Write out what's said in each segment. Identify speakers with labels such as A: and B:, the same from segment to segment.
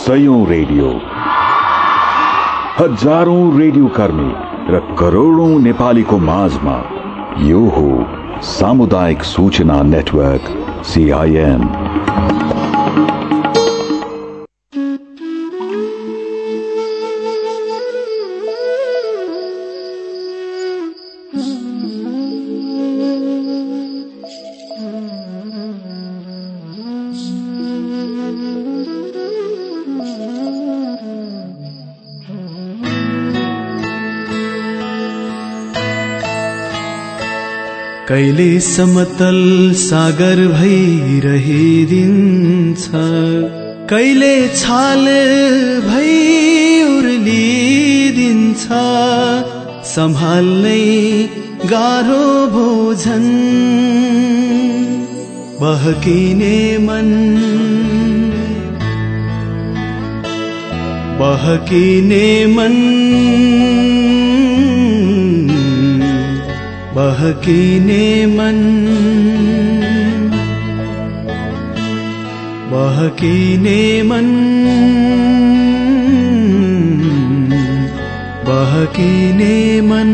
A: सयौं radio, हजारौं radio कर्मी र करोडौं नेपालीको माझमा यो हो सामुदायिक सूचना नेटवर्क CIN।
B: कहिले समतल सागर भइरहिदिन्छ, कहिले छाल भई उर्लिदिन्छ, सम्हाल्नै गाह्रो भोजन बहकिने मन, बहकिने मन, बहकिने मन, बहकिने मन, बहकिने मन।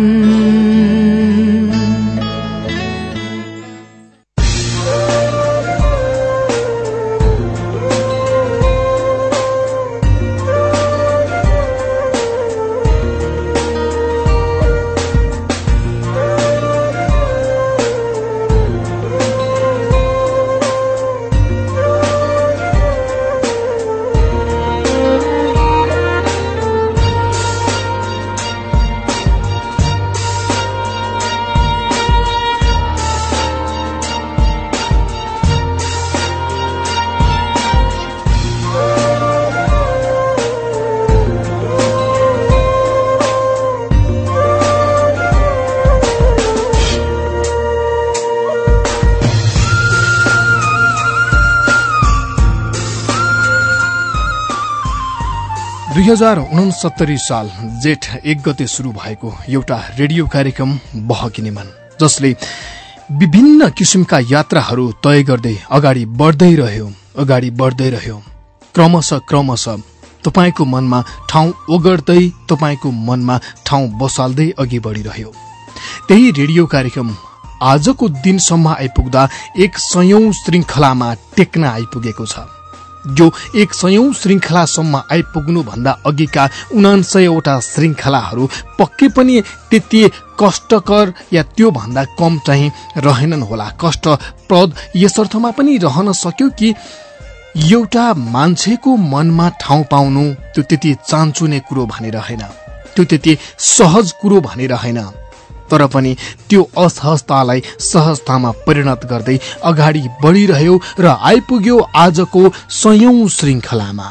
C: दुई 2069 साल जेठ 1 गते शुरू भएको एउटा रेडियो कार्यक्रम बहकिने मन, जसले विभिन्न किसिमका यात्राहरू तय गर्दै अगाडि बढ्दै रह्यो। क्रमशः तपाईको मनमा ठाउँ ओगर्दै, तपाईको मनमा ठाउँ बसाल्दै अघि बढिरह्यो। त्यही रेडियो कार्यक्रम आजको दिनसम्म आइपुग्दा 100औं श्रृंखलामा टेक्न आइपुगेको छ, जो 100औं श्रृंखलासम्म आइपुग्नु भन्दा अघिका 99वटा श्रृंखलाहरू पक्कै पनि त्यति कष्टकर या त्यो भन्दा कम चाहिँ रहेनन् होला। कष्टप्रद यसर्थमा पनि रहन सक्यो कि एउटा मान्छेको मनमा ठाउँ पाउनु त्यो त्यति चान्चुने कुरो भने रहेन, त्यो त्यति सहज कुरो भने रहेन। तर पनि त्यो असहजतालाई सहजतामा परिणत गर्दै अगाडि बढिरह्यो र आइपुग्यो आजको 100औं श्रृंखलामा।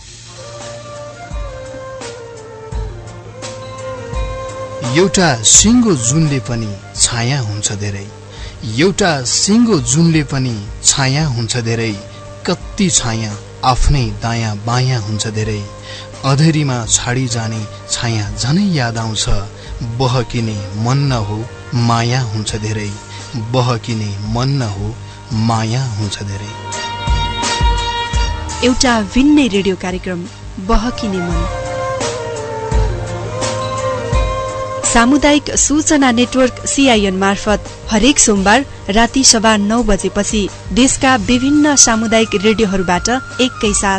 C: एउटा सिङ्गो जुनले पनि छाया हुन्छ धेरै, एउटा सिङ्गो जुनले पनि छाया हुन्छ धेरै, कति छाया आफ्नै दायाँ बायाँ हुन्छ धेरै, अधेरीमा छाडी जाने छाया झनै याद आउँछ, बहकिने मन न हो माया हुन्छ धेरै, बहकिने मन न हो माया हुन्छ धेरै।
D: एउटा भिन्नै रेडियो कार्यक्रम बहकिने मन, सामुदायिक सूचना नेटवर्क CIN मार्फत हरेक सोमबार राति 9:15 बजेपछि देशका विभिन्न सामुदायिक रेडियोहरूबाट एकैसाथ।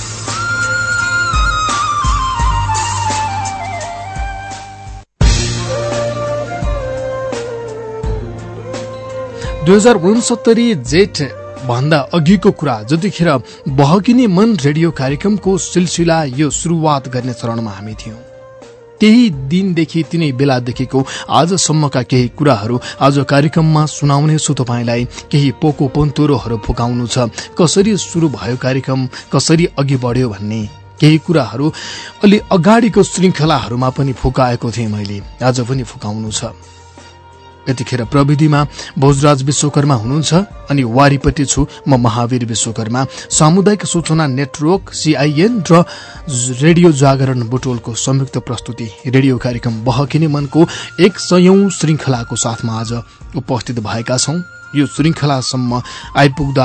C: 2069 जेठ भन्दा अघिको कुरा, जतिखेर बहकिने मन रेडियो कार्यक्रमको सिलसिला यो सुरुवात गर्ने चरणमा हामी थियौं। त्यही दिनदेखि तिनै बेलादेखिको आजसम्मका केही कुराहरू आज कार्यक्रममा सुनाउने छु तपाईलाई। केही पोको पन्तोरोहरू फुकाउनु छ, कसरी सुरु भयो कार्यक्रम, कसरी अघि बढ्यो भन्ने केही कुराहरू अलि अगाडिको श्रृंखलाहरूमा पनि फुकाएको थिएँ मैले, आज पनि फुकाउनु छ। यतिखेर प्रविधिमा भोजराज विश्वकर्मा हुनुहुन्छ अनि वारीपट्टि छु म महावीर विश्वकर्मा। सामुदायिक सूचना नेटवर्क CIN र रेडियो जागरण बुटोलको संयुक्त प्रस्तुति रेडियो कार्यक्रम बहकिने मनको 100औं श्रृंखलाको साथमा आज उपस्थित भएका छौं। यो श्रृंखलासम्म आइपुग्दा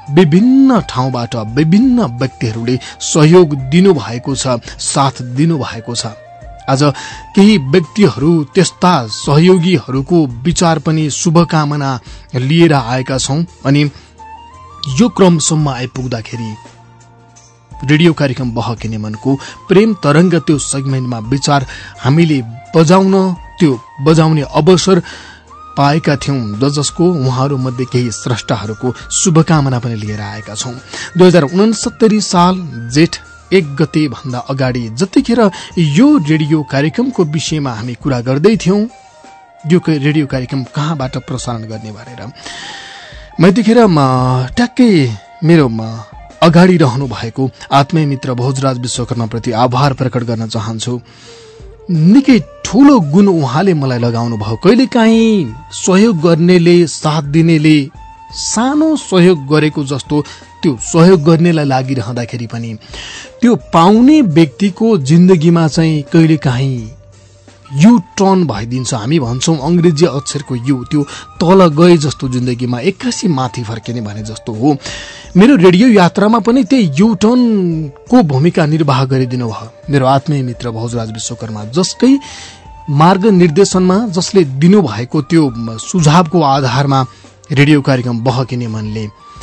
C: विभिन्न ठाउँबाट विभिन्न व्यक्तिहरूले सहयोग दिनुभएको छ, साथ दिनुभएको छ। आज केही व्यक्तिहरू त्यस्ता सहयोगीहरूको विचार पनि शुभकामना लिएर आएका छौं अनि यो क्रमसम्म आइपुग्दाखेरि रेडियो कार्यक्रम बहकिने मनको प्रेम तरंग त्यो सेगमेन्टमा विचार हामीले बजाउने अवसर पाएका थियौं, जसको उहाँहरू मध्ये केही स्रष्टाहरूको शुभकामना पनि लिएर आएका छौं। 2069 साल जेठ 1 गते भन्दा अगाडि जतिखेर यो रेडियो कार्यक्रमको विषयमा हामी कुरा गर्दै थियौं, यो रेडियो कार्यक्रम कहाँबाट प्रसारण गर्ने भनेर, म यतिखेर ट्याक्कै मेरो अगाडि रहनु भएको आत्मीय मित्र भोजराज विश्वकर्माप्रति आभार प्रकट गर्न चाहन्छु। निकै ठूलो गुण उहाँले मलाई लगाउनु भयो। कहिलेकाहीँ सहयोग गर्नेले, साथ दिनेले सानो सहयोग गरेको जस्तो त्यो सहयोग गर्नेलाई लागिरहँदाखेरि पनि त्यो पाउने व्यक्तिको जिन्दगीमा चाहिँ कहिलेकाहीँ यू टर्न भइदिन्छ। हामी भन्छौं अंग्रेजी अक्षरको यू, त्यो तल गए जस्तो जिन्दगीमा एक्कासी माथि फर्किने भने जस्तो हो। मेरो रेडियो यात्रामा पनि त्यही यू टर्न को भूमिका निर्वाह गरिदिनु भयो मेरो आत्मीय मित्र भोजराज विश्वकर्मा, जसकै मार्ग निर्देशनमा, जसले दिनुभएको त्यो सुझावको आधारमा रेडियो कार्यक्रम बहकिने मनले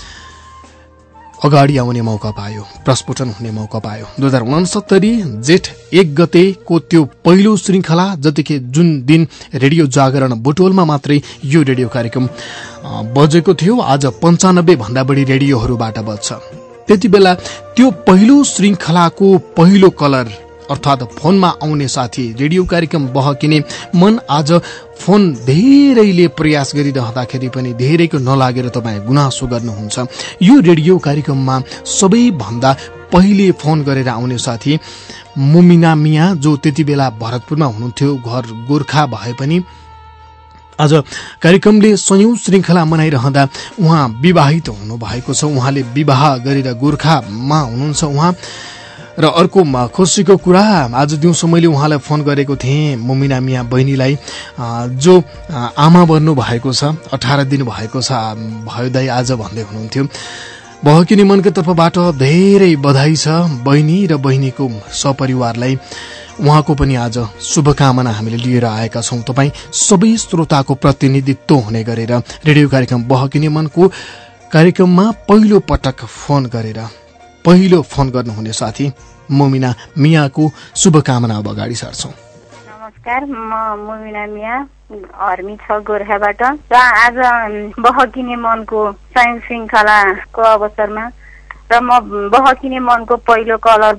C: अगाडि आउने मौका पायो, प्रस्फुटन हुने मौका पायो। 2069 जेठ 1 गतेको त्यो पहिलो श्रृंखला, जतिकै जुन दिन रेडियो जागरण बुटोलमा मात्रै यो रेडियो कार्यक्रम बजेको थियो, आज 95 भन्दा बढी रेडियोहरूबाट बज्छ। त्यति बेला त्यो पहिलो श्रृंखलाको पहिलो कलर अर्थात फोनमा आउने साथी, रेडियो कार्यक्रम बहकिने मन, आज फोन धेरैले प्रयास गरिरहँदाखेरि पनि धेरैको नलागेर तपाईँ गुनासो गर्नुहुन्छ। यो रेडियो कार्यक्रममा सबैभन्दा पहिले फोन गरेर आउने साथी मुमिना मिया, जो त्यति बेला भरतपुरमा हुनुहुन्थ्यो, घर गोर्खा भए पनि आज कार्यक्रमले सयौं श्रृंखला मनाइरहँदा उहाँ विवाहित हुनुभएको छ। उहाँले विवाह गरेर गोर्खामा हुनुहुन्छ उहाँ। र अर्को खुसीको कुरा, आज दिउँसो मैले उहाँलाई फोन गरेको थिएँ, मुमिना मिया बहिनीलाई, जो आमा बन्नु भएको छ, 18 दिन भएको छ, भयो दाइ आज भन्दै हुनुहुन्थ्यो। बहकिने मनको तर्फबाट धेरै बधाई छ बहिनी र बहिनीको सपरिवारलाई। उहाँको पनि आज शुभकामना हामीले लिएर आएका छौं। तपाईँ सबै श्रोताको प्रतिनिधित्व हुने गरेर रेडियो कार्यक्रम बहकिने मनको कार्यक्रममा पहिलो पटक फोन गरेर पहिलो फोन गर्नुहुने साथी मुमिना मियाको शुभकामना अब अगाडि सार्छौं।
E: नमस्कार, म मुमिना मिया, हर्मी 6 गोर्खाबाट। र आज बहकिने मनको साइन्स श्रृंखलाको अवसरमा र म बहकिने मनको पहिलो कलर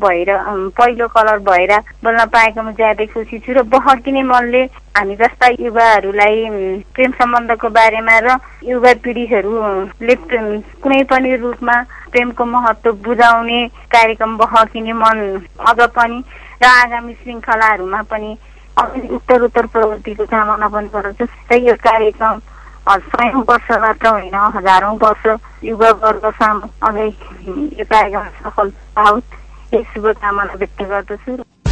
E: भएर बोल्न पाएकोमा ज्यादै खुसी छु। र बहकिने मनले हामी जस्ता युवाहरूलाई प्रेम सम्बन्धको बारेमा र युवा पिँढीहरूले कुनै पनि रूपमा प्रेमको महत्व बुझाउने कार्यक्रम बहकिने मन अझ पनि र आगामी श्रृंखलाहरूमा पनि उत्तर प्रगतिको कामना पनि गर्छु। र यो कार्यक्रम 100औं वर्ष मात्र होइन, हजारौं वर्ष युवा वर्गसम्म अझै यो कार्यक्रम सफल होस्, यही शुभकामना व्यक्त गर्दछु।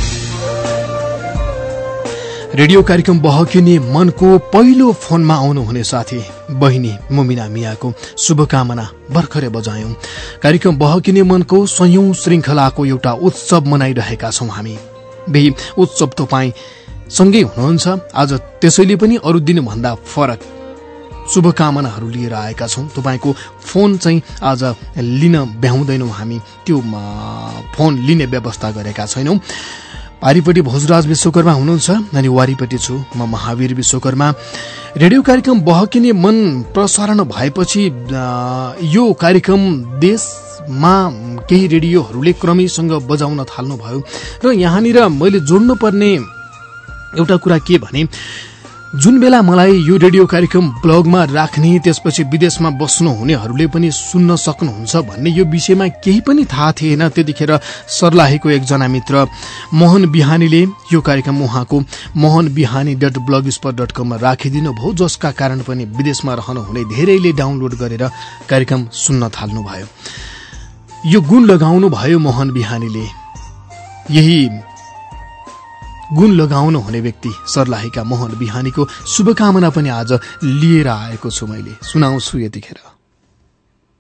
C: रेडियो कार्यक्रम बहकिने मनको पहिलो फोनमा आउनुहुने साथी बहिनी मुमिना मियाको शुभकामना भर्खरै बजायौं। कार्यक्रम बहकिने मनको 100औं श्रृंखलाको एउटा उत्सव मनाइरहेका छौं हामी। बेही उत्सव तपाईँ सँगै हुनुहुन्छ आज, त्यसैले पनि अरू दिनभन्दा फरक शुभकामनाहरू लिएर आएका छौं। तपाईको फोन चाहिँ आज लिन भ्याउँदैनौं हामी, त्यो फोन लिने व्यवस्था गरेका छैनौं। पारिपट्टि भोजराज विश्वकर्मा हुनुहुन्छ अनि वारिपट्टि छु म महावीर विश्वकर्मा। रेडियो कार्यक्रम बहकिने मन प्रसारण भएपछि यो कार्यक्रम देशमा केही रेडियोहरूले क्रमैसँग बजाउन थाल्नुभयो र यहाँनिर मैले जोड्नु पर्ने एउटा कुरा के भने, जुन बेला मलाई यो रेडियो कार्यक्रम ब्लगमा राख्ने, त्यसपछि विदेशमा बस्नु हुनेहरूले पनि सुन्न सक्नुहुन्छ भन्ने यो विषयमा केही पनि थाहा थिएन। त्यतिखेर सर्लाहीको एकजना मित्र मोहन बिहानीले यो कार्यक्रम उहाँको mohanbihani.blogspot.com मा राखिदिनु भयो, जसका कारण पनि विदेशमा रहनुहुने धेरैले डाउनलोड गरेर कार्यक्रम सुन्न थाल्नुभयो। यो गुण लगाउनु भयो मोहन बिहानीले। यही गुण लगाउनु हुने व्यक्ति सर्लाहीका मोहन बिहानीको शुभकामना पनि आज लिएर आएको छु। मैले सुनाउँछु यतिखेर।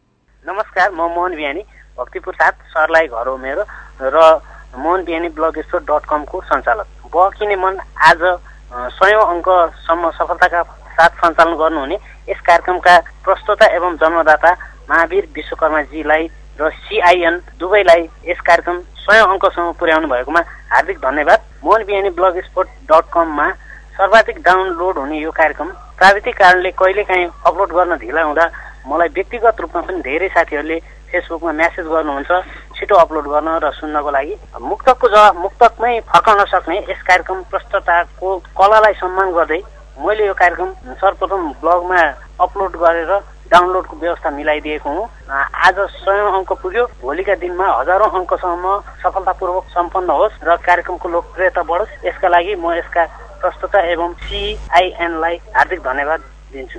F: नमस्कार, म मोहन बिहानी, भक्तिपुर 7 सरलाई घर हो मेरो र मोहन बिहानी blogspot.com को सञ्चालक। बहकिने मन आज 100औं अङ्कसम्म सफलताका साथ सञ्चालन गर्नुहुने यस कार्यक्रमका प्रस्तोता एवं जन्मदाता महावीर विश्वकर्माजीलाई र CIN दुवैलाई यस कार्यक्रम 100औं अङ्कसम्म पुर्याउनु भएकोमा हार्दिक धन्यवाद। मोहन बिहानी blogspot.com मा सर्वाधिक डाउनलोड हुने यो कार्यक्रम प्राविधिक कारणले कहिलेकाहीँ अपलोड गर्न ढिला हुँदा मलाई व्यक्तिगत रूपमा पनि धेरै साथीहरूले फेसबुकमा मेसेज गर्नुहुन्छ छिटो अपलोड गर्न र सुन्नको लागि। मुक्तकको जवाब मुक्तकमै फर्काउन सक्ने यस कार्यक्रम प्रस्तुताको कलालाई सम्मान गर्दै मैले यो कार्यक्रम सर्वप्रथम ब्लगमा अपलोड गरेर डाउनलोडको व्यवस्था मिलाइदिएको हुँ। आज 100औं अङ्क पुग्यो। भोलिका दिनमा हजारौं अङ्कसम्म सफलतापूर्वक सम्पन्न होस् र कार्यक्रमको लोकप्रियता बढोस्, यसका लागि म यसका प्रस्तुता एवं CIN लाई हार्दिक धन्यवाद दिन्छु।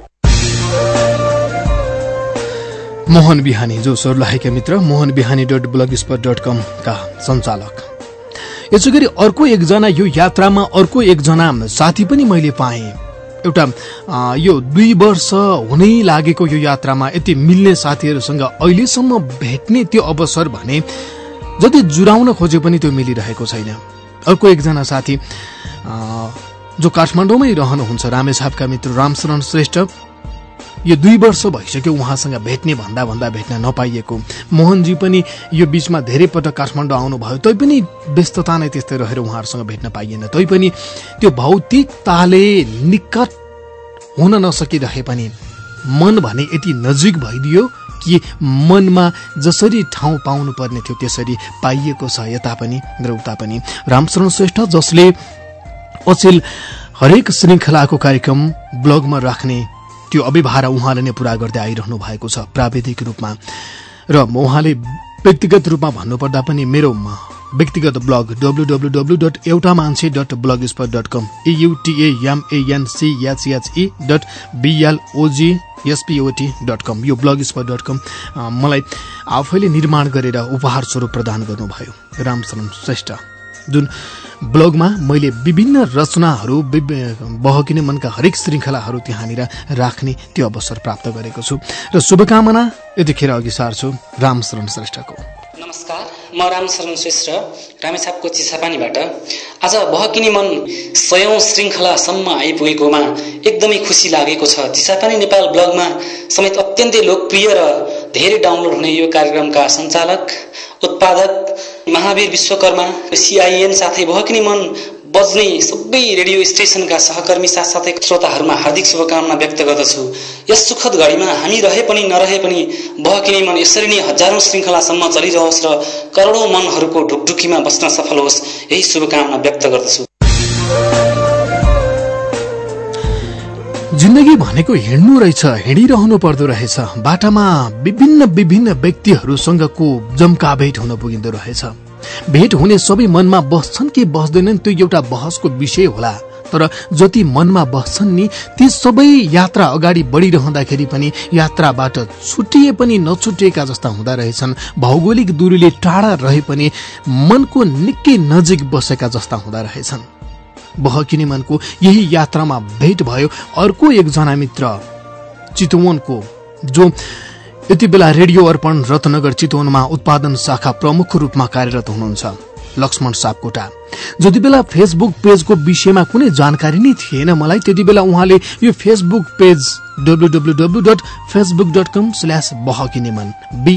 C: मोहन बिहानी जो सर्लाहीका मित्र मोहन बिहानी.blogspot.com का सञ्चालक। यसै गरी अर्को एकजना यो यात्रामा अर्को एकजना साथी पनि मैले पाएँ। एउटा यो 2 वर्ष हुनै लागेको यो यात्रामा यति मिल्ने साथीहरूसँग अहिलेसम्म भेट्ने त्यो अवसर भने जति जुराउन खोजे पनि त्यो मिलिरहेको छैन। अर्को एकजना साथी जो काठमाडौँमै रहनुहुन्छ, रामेछापका मित्र रामशरण श्रेष्ठ। यो 2 वर्ष भइसक्यो उहाँसँग भेट्ने भन्दा भेट्न नपाइएको। मोहनजी पनि यो बीचमा धेरै पटक काठमाडौँ आउनुभयो, तैपनि व्यस्तता नै त्यस्तै रहेर उहाँहरूसँग भेट्न पाइएन। तैपनि त्यो भौतिकताले निकट हुन नसकिरहे पनि मन भने यति नजिक भइदियो कि मनमा जसरी ठाउँ पाउनु पर्ने थियो त्यसरी पाइएको छ, यता पनि र उता पनि। रामशरण श्रेष्ठ जसले अचेल हरेक श्रृङ्खलाको कार्यक्रम ब्लगमा राख्ने त्यो अभिभार उहाँले नै पूरा गर्दै आइरहनु भएको छ प्राविधिक रूपमा। र उहाँले व्यक्तिगत रूपमा भन्नुपर्दा पनि मेरो व्यक्तिगत ब्लग www.eutamanche.blogspot.com eutamanche.blogspot.com यो blogspot.com मलाई आफैले निर्माण गरेर उपहार स्वरूप प्रदान गर्नुभयो रामशरण श्रेष्ठ। जुन ब्लगमा मैले विभिन्न रचनाहरू बहकिने मनका हरेक श्रृङ्खलाहरू त्यहाँनिर राख्ने त्यो अवसर प्राप्त गरेको छु र शुभकामना यतिखेर अघि सार्छु रामशरण श्रेष्ठको।
G: नमस्कार, म रामशरण श्रेष्ठ रामेछापको चिसापानीबाट। आज बहकिने मन 100औं श्रृङ्खलासम्म आइपुगेकोमा एकदमै खुसी लागेको छ। चिसापानी नेपाल ब्लगमा समेत अत्यन्तै लोकप्रिय र धेरै डाउनलोड हुने यो कार्यक्रमका सञ्चालक उत्पादक महावीर विश्वकर्मा CIN साथै बहकिने मन बज्ने सबै रेडियो स्टेशनका सहकर्मी साथसाथै श्रोताहरूमा हार्दिक शुभकामना व्यक्त गर्दछु। यस सुखद घडीमा हामी रहे पनि नरहे पनि बहकिने मन यसरी नै हजारौं श्रृङ्खलासम्म चलिरहोस् र करोडौं मनहरूको ढुकढुकीमा बस्न सफल होस्, यही शुभकामना व्यक्त गर्दछु।
C: जिन्दगी भनेको हिँड्नु रहेछ, हिँडिरहनु पर्दो रहेछ। बाटामा विभिन्न व्यक्तिहरूसँगको जम्का भेट हुन पुगिँदो रहेछ। भेट हुने सबै मनमा बस्छन् कि बस्दैनन् त्यो एउटा बहसको विषय होला, तर जति मनमा बस्छन् नि ती सबै यात्रा अगाडि बढिरहँदाखेरि पनि यात्राबाट छुटिए पनि नछुटिएका जस्ता हुँदा रहेछन्। भौगोलिक दूरीले टाढा रहे पनि मनको निकै नजिक बसेका जस्ता हुँदा रहेछन्। बहकिने मनको यही यात्रामा भेट भयो अर्को एकजना मित्र चितवनको, जो यति बेला रेडियो अर्पण रत्नगर चितवनमा उत्पादन शाखा प्रमुख रूपमा कार्यरत हुनुहुन्छ, लक्ष्मण सापकोटा। जति बेला फेसबुक पेजको विषयमा कुनै जानकारी नै थिएन मलाई, त्यति बेला उहाँले यो फेसबुक पेज www.facebook.com/बहकिनेमन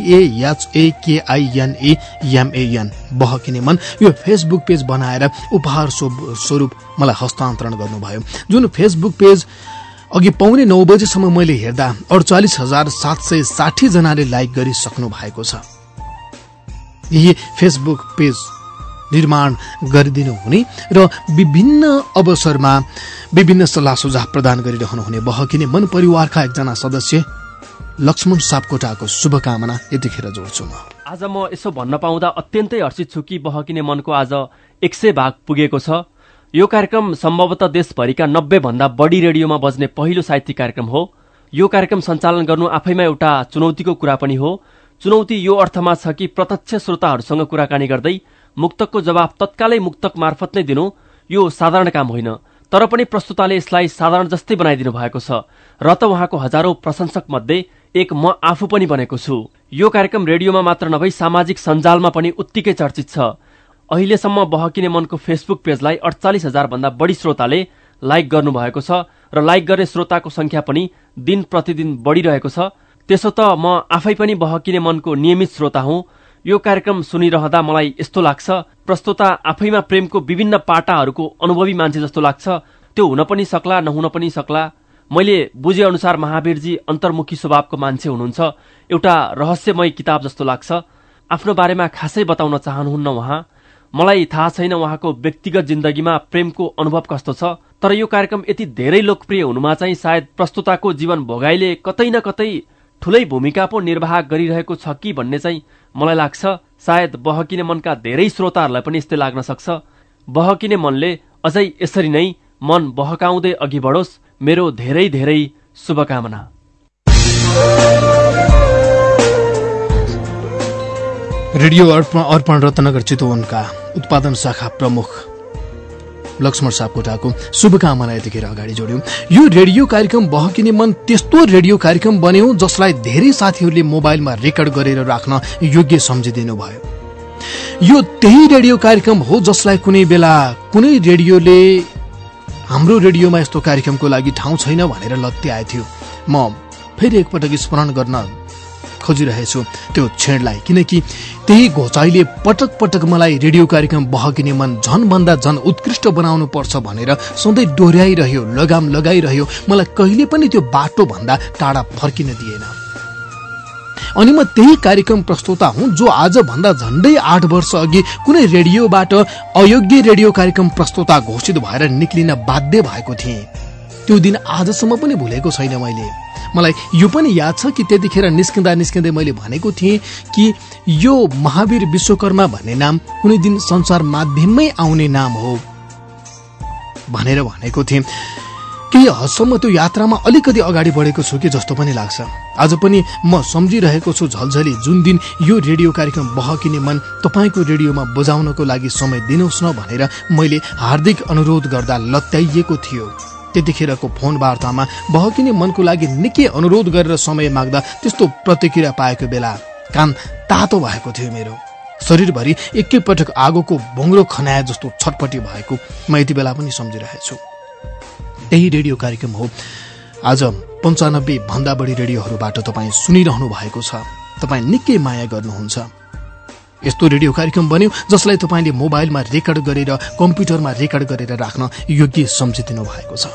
C: BAHAKINEMAN बहकिनेमन यो फेसबुक पेज बनाएर उपहार स्वरूप मलाई हस्तान्तरण गर्नुभयो। जुन फेसबुक पेज अघि पाउने 9 बजेसम्म मैले हेर्दा 48,760 जनाले लाइक गरिसक्नु भएको छ। यही फेसबुक पेज निर्माण गरिदिनु हुने र विभिन्न अवसरमा विभिन्न सल्लाह सुझाव प्रदान गरिरहनु हुने बहकिने मन परिवारका एकजना सदस्य लक्ष्मण सापकोटाको शुभकामना यतिखेर जोड्छु म।
H: आज म यसो भन्न पाउँदा अत्यन्तै हर्षित छु कि बहकिने मनको आज 100 भाग पुगेको छ। यो कार्यक्रम सम्भवतः देशभरिका 90 भन्दा बढी रेडियोमा बज्ने पहिलो साहित्यिक कार्यक्रम हो। यो कार्यक्रम सञ्चालन गर्नु आफैमा एउटा चुनौतीको कुरा पनि हो। चुनौती यो अर्थमा छ कि प्रत्यक्ष श्रोताहरूसँग कुराकानी गर्दै मुक्तकको जवाब तत्कालै मुक्तक मार्फत नै दिनु यो साधारण काम होइन, तर पनि प्रस्तुताले यसलाई साधारण जस्तै बनाइदिनु भएको छ र त उहाँको हजारौं प्रशंसक मध्ये एक म आफू पनि बनेको छु। यो कार्यक्रम रेडियोमा मात्र नभई सामाजिक सञ्जालमा पनि उत्तिकै चर्चित छ। अहिलेसम्म बहकिने मनको फेसबुक पेजलाई 48,000 भन्दा बढी श्रोताले लाइक गर्नुभएको छ र लाइक गर्ने श्रोताको संख्या पनि दिन प्रतिदिन बढिरहेको छ। त्यसो त म आफै पनि बहकिने मनको नियमित श्रोता हुँ। यो कार्यक्रम सुनिरहँदा मलाई यस्तो लाग्छ, प्रस्तोता आफैमा प्रेमको विभिन्न पाटाहरूको अनुभवी मान्छे जस्तो लाग्छ। त्यो हुन पनि सक्ला, नहुन पनि सक्ला। मैले बुझे अनुसार महावीरजी अन्तर्मुखी स्वभावको मान्छे हुनुहुन्छ। एउटा रहस्यमय किताब जस्तो लाग्छ। आफ्नो बारेमा खासै बताउन चाहनुहुन्न उहाँ। मलाई थाहा छैन उहाँको व्यक्तिगत जिन्दगीमा प्रेमको अनुभव कस्तो छ, तर यो कार्यक्रम यति धेरै लोकप्रिय हुनुमा चाहिँ सायद प्रस्तोताको जीवन भोगाइले कतै न कतै ठूलै भूमिका पो निर्वाह गरिरहेको छ कि भन्ने चाहिँ मलाई लाग्छ। सायद बहकिने मनका धेरै श्रोताहरूलाई पनि यस्तै लाग्न सक्छ। बहकिने मनले अझै यसरी नै मन बहकाउँदै अघि बढोस्, मेरो धेरै धेरै शुभकामना।
C: रेडियो अर्पण रत्नगर चितवनका उत्पादन शाखा प्रमुख लक्ष्मण सापकोटाको शुभकामना यतिखेर अगाडि जोड्यौं। यो रेडियो कार्यक्रम बहकिने मन त्यस्तो रेडियो कार्यक्रम बन्यो जसलाई धेरै साथीहरूले मोबाइलमा रेकर्ड गरेर राख्न योग्य सम्झिदिनु भयो। यो त्यही रेडियो कार्यक्रम हो जसलाई कुनै बेला कुनै रेडियोले हाम्रो रेडियोमा यस्तो कार्यक्रमको लागि ठाउँ छैन भनेर लत्याए थियो। म फेरि एकपटक स्मरण गर्न खोजिरहेछु त्यो क्षणलाई, किनकि त्यही घोचाइले पटक पटक मलाई रेडियो कार्यक्रम बहकिने मन झनभन्दा झन उत्कृष्ट बनाउनु पर्छ भनेर सधैँ डोर्याइरह्यो, लगाम लगाइरह्यो। मलाई कहिले पनि त्यो बाटो भन्दा टाढा फर्किन दिएन। अनि म त्यही कार्यक्रम प्रस्तोता हुँ जो आज भन्दा झण्डै 8 वर्ष अघि कुनै रेडियोबाट अयोग्य रेडियो कार्यक्रम प्रस्तोता घोषित भएर निक्लिन बाध्य भएको थिएँ। त्यो दिन आजसम्म पनि भुलेको छैन मैले। मलाई यो पनि याद छ कि त्यतिखेर निस्किँदै मैले भनेको थिएँ कि यो महावीर विश्वकर्मा भन्ने नाम कुनै दिन संसार माध्यममै आउने नाम हो भनेर भनेको थिएँ। केही हदसम्म त्यो यात्रामा अलिकति अगाडि बढेको छु कि जस्तो पनि लाग्छ। आज पनि म सम्झिरहेको छु झलझली जुन दिन यो रेडियो कार्यक्रम बहकिने मन तपाईँको रेडियोमा बजाउनको लागि समय दिनुहोस् न भनेर मैले हार्दिक अनुरोध गर्दा लत्याइएको थियो। त्यतिखेरको फोन वार्तामा बहकिने मनको लागि निकै अनुरोध गरेर समय माग्दा त्यस्तो प्रतिक्रिया पाएको बेला कान तातो भएको थियो। मेरो शरीरभरि एकैपटक आगोको बङ्ग्रो खनाए जस्तो छटपटी भएको म यति बेला पनि सम्झिरहेछु। त्यही रेडियो कार्यक्रम हो आज 95 भन्दा बढी रेडियोहरूबाट तपाईँ सुनिरहनु भएको छ। तपाईँ निकै माया गर्नुहुन्छ। यस्तो रेडियो कार्यक्रम बन्यो जसलाई तपाईँले मोबाइलमा रेकर्ड गरेर कम्प्युटरमा रेकर्ड गरेर राख्न योग्य सम्झिदिनु भएको छ।